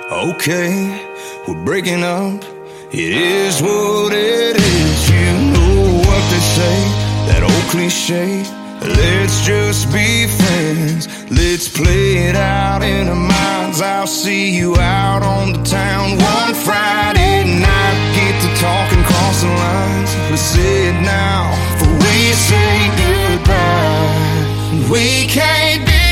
Okay, we're breaking up. It is what it is. You know what they say, that old cliche. Let's just be friends. Let's play it out in our minds. I'll see you out on the town one Friday night. Get to talking, cross the lines. Let's say it now, for we say goodbye. We can't be